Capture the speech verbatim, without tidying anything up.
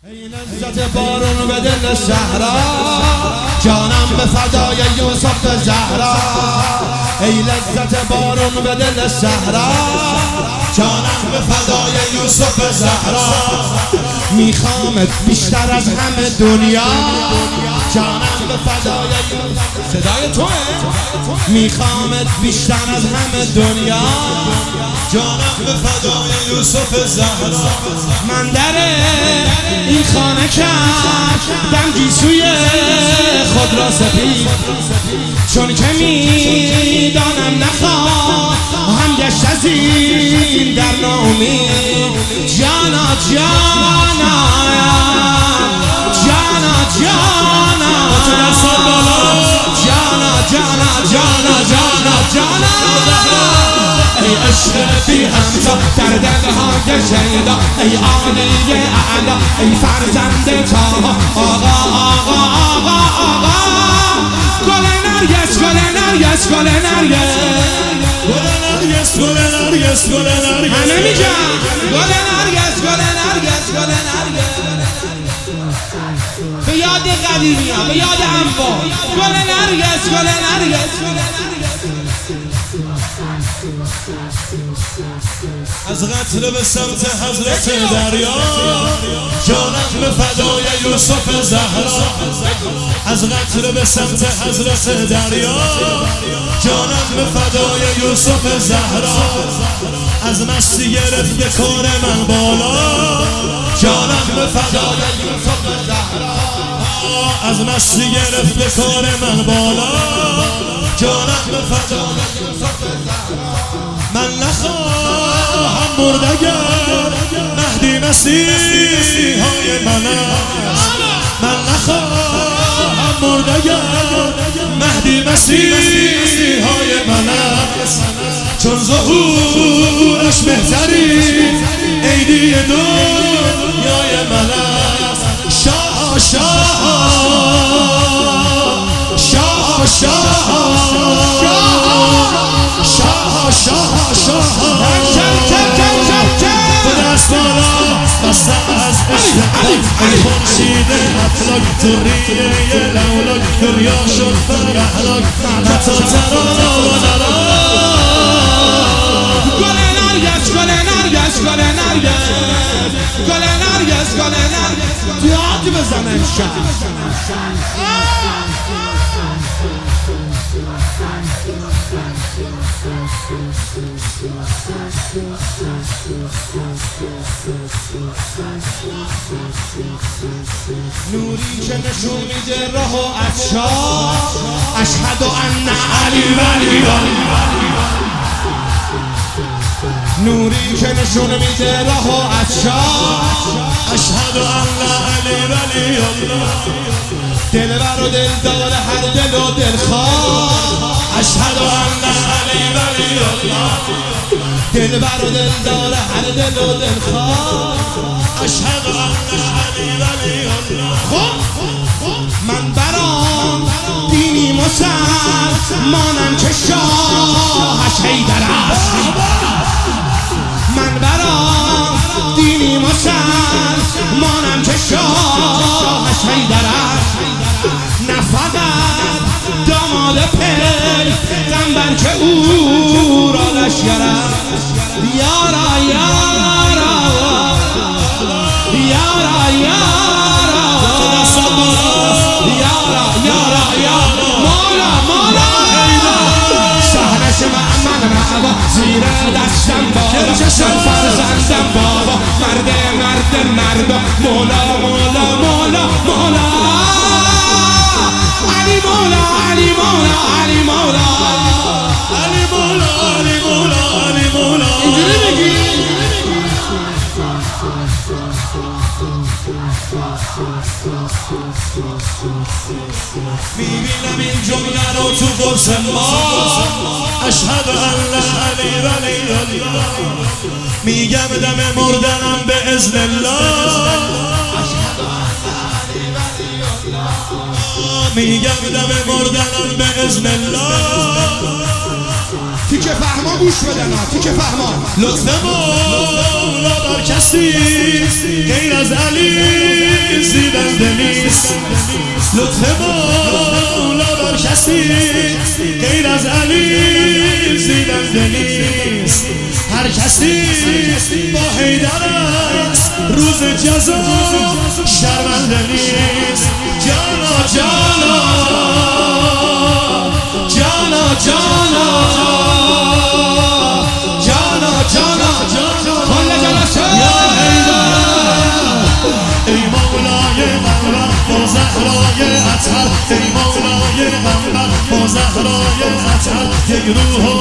ای لذت بارون به دل صحرا، جانم به فدای یوسف زهرا. ای لذت بارون به دل صحرا، جانم به فدای یوسف زهرا. میخوامت بیشتر از همه دنیا، جانم به فدای یوسف. صدای توه. میخوامت بیشتر از همه دنیا، جانم به فدای یوسف زهرا. من در این خانه کردم گیسوی خود را سپید، چون که میدانم نخواهم گشت از این در ناامید. جانا جانا جانا جانا جانا جانا جانا جانا جانا ای عشق بی همتا در دلهای شیدا، ای عالی اعلا، ای فرزند تاها. آقا آقا آقا آقا گل نرگس گل نرگس گل نرگس گل نرگس گل نرگس گل نرگس همه میگن گل نرگس گل نرگس گل نرگس. به یاد قدیمی ها، به یاد انبار. گل نرگس گل نرگس گل نرگس. از قتل به سمت حضرت دریا، جانم به فدای یوسف زهرا. از قتل به سمت حضرت دریا، جانم به فدای یوسف زهرا. از مستی گرفت کار من بالا، جانم به فدای یوسف زهرا. از مستی گرفت کار من بالا، جانم به فدای یوسف زهرا. من نخواهم مرد اگر مهدی مسیح های من است. من نخواهم مرد اگر مهدی مسیح های من است، چون ظهورش بهترین عیدی دنیای من است. شاه شاه شاه شاه شاه شاه شاه به دست بالا بسته از عشق ای خورشید افلاک، توریه لولاک دنیا شد فرهلاک. حتی ترا و نرا گل نرگس گل نرگس گل نرگس گل نرگس گل نرگس تیاتر بزن امشب. نوری که نشون میده راه و افشار، اشهد ان علی ولی الله. نوری که نشون میده راه و افشار، اشهد ان علی ولی الله. دلبر و دلدار هر دل و دلخواه، اشهد ان علی ولی الله. دلبر و دلدار هر دل و دلخواه، اشهد ان علی ولی الله. من برام دینی مسلمانم که شاهش حیدر است. من برام دینی مسلمانم که شاهش حیدر است. نه فقط داماد پیغمبر که او را لشکر است. یارا یارا یارا یارا یارا یارا یارا مولا مولا شهرش من رعبا زیر دستم بابا، من فرزندم بابا، مرد مرد مرد مولا مولا مولا مولا علی مولا علی مولا علی مولا علی مولا علی مولا علی مولا. اینجوری بگی میبینم این جمله رو تو قرص ما، اشهد ان علی ولی الله. میگم دم مردنم به اذن الله، میگم دم مردنم به اذن الله. تیکه فهما گوش بدن ها، تیکه فهما. لطف مولا بر کسی غیر از علی لطف مولا بر کسی غیر از علی زیدنده نیست. هر کسی با حیدر است روز جزا شرمنده نیست. جانا جانا جانا جانا جانا جانا کل جلسه یا حیدر ای مولای غمبر با زهرای اطهر، ای مولای غمبر با زهرای اطهر، یک روح